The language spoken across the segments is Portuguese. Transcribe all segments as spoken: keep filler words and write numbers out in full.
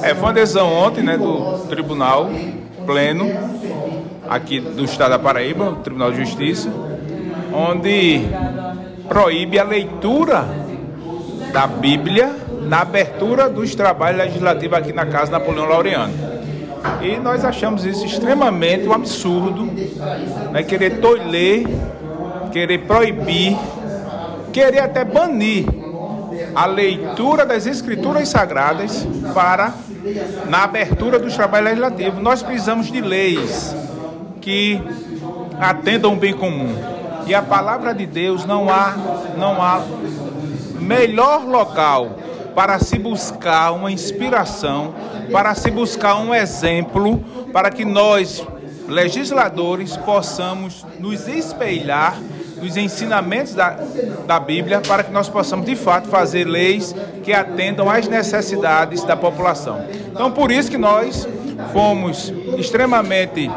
É, foi uma decisão ontem, né, do Tribunal Pleno, aqui do Estado da Paraíba, o Tribunal de Justiça, onde proíbe a leitura da Bíblia na abertura dos trabalhos legislativos aqui na Casa Napoleão Laureano. E nós achamos isso extremamente um absurdo, né, querer tolher, querer proibir, querer até banir a leitura das Escrituras Sagradas para, na abertura dos trabalhos legislativos. Nós precisamos de leis que atendam o bem comum. E a palavra de Deus, não há, não há melhor local para se buscar uma inspiração, para se buscar um exemplo, para que nós, legisladores, possamos nos espelhar nos ensinamentos da, da Bíblia, para que nós possamos, de fato, fazer leis que atendam às necessidades da população. Então, por isso que nós fomos extremamente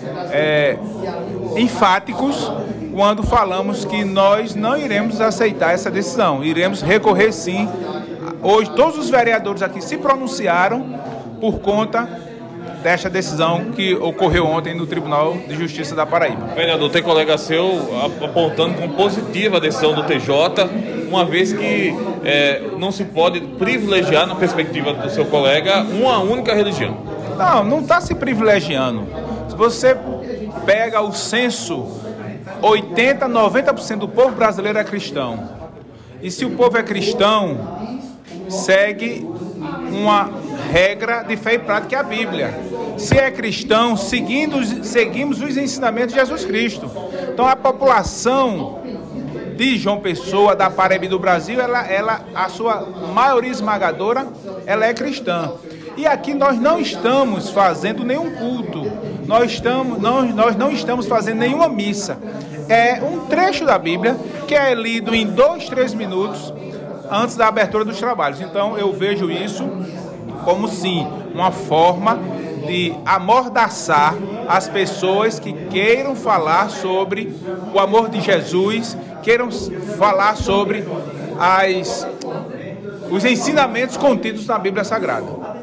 é, enfáticos quando falamos que nós não iremos aceitar essa decisão, iremos recorrer sim. Hoje, todos os vereadores aqui se pronunciaram por conta desta decisão que ocorreu ontem no Tribunal de Justiça da Paraíba. Vereador, tem colega seu apontando como positiva a decisão do T J, uma vez que é, não se pode privilegiar, na perspectiva do seu colega, uma única religião. Não, não está se privilegiando. Se você pega o censo, oitenta, noventa por cento do povo brasileiro é cristão. E se o povo é cristão, segue uma regra de fé e prática, que é a Bíblia. Se é cristão, seguindo, seguimos os ensinamentos de Jesus Cristo. Então a população de João Pessoa, da Paraíba e do Brasil, ela, ela, a sua maioria esmagadora, ela é cristã. E aqui nós não estamos fazendo nenhum culto, nós, estamos, não, nós não estamos fazendo nenhuma missa. É um trecho da Bíblia que é lido em dois, três minutos antes da abertura dos trabalhos. Então eu vejo isso como sim, uma forma de amordaçar as pessoas que queiram falar sobre o amor de Jesus, queiram falar sobre as, os ensinamentos contidos na Bíblia Sagrada.